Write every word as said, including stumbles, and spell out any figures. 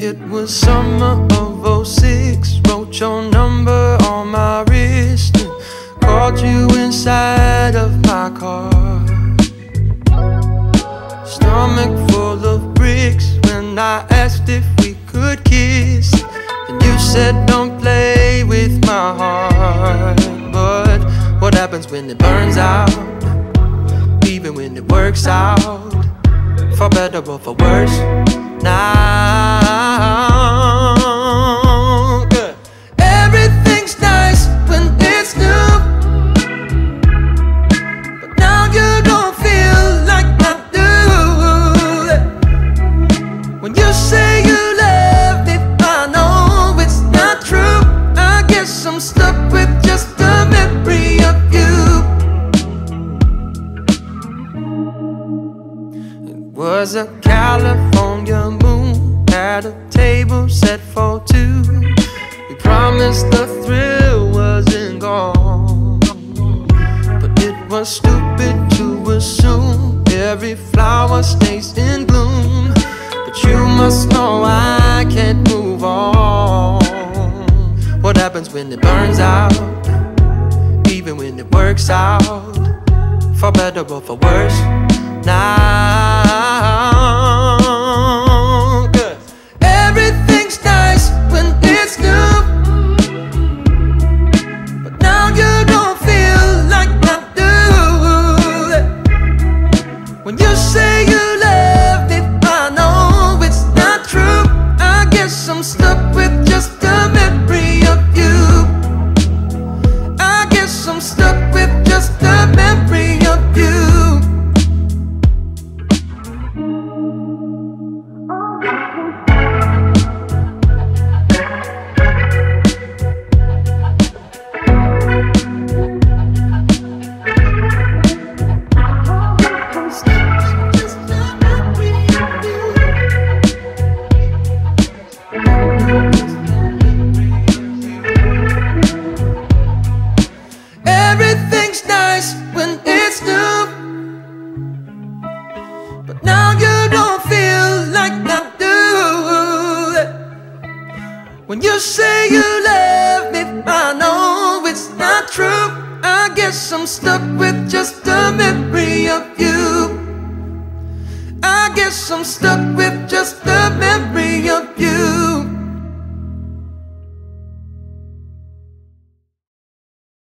It was summer of oh six. Wrote your number on my wrist and called you inside of my car. Stomach full of bricks when I asked if we could kiss, and you said don't play with my heart. But what happens when it burns out? Even when it works out, for better or for worse. Now, good. Everything's nice when it's new, but now you don't feel like I do. When you say you love me, I know it's not true. I guess I'm stuck with just the memory of you. It was a California moon at a table set for two. We promised the thrill wasn't gone, but it was stupid to assume every flower stays in bloom. But you must know I can't move on. What happens when it burns out? Even when it works out, for better or for worse. Now, good. Everything's nice when it's new, but now you don't feel like I do. When you say you love me, I know it's not true. I guess I'm stuck with just the memory of you. I guess I'm stuck with just the memory of you. Everything's nice when it's new, but now you don't feel like I do. When you say you love me, I know it's not true. I guess I'm stuck with just the memory of you. I guess I'm stuck with just the memory of you.